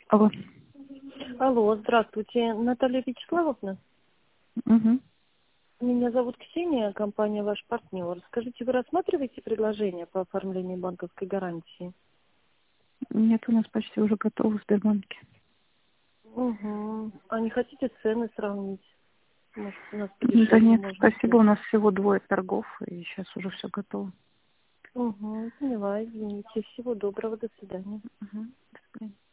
Алло. Алло, здравствуйте, Наталья Вячеславовна. Угу. Меня зовут Ксения, компания «Ваш партнер». Скажите, вы рассматриваете предложение по оформлению банковской гарантии? Нет, у нас почти уже готово в Сбербанке. Угу. А не хотите цены сравнить? Может, у нас Да подешевле нет, можно спасибо, сделать? у нас всего 2 торгов, и сейчас уже все готово. Угу, поняла, извините. Всего доброго, до свидания. Угу. До свидания.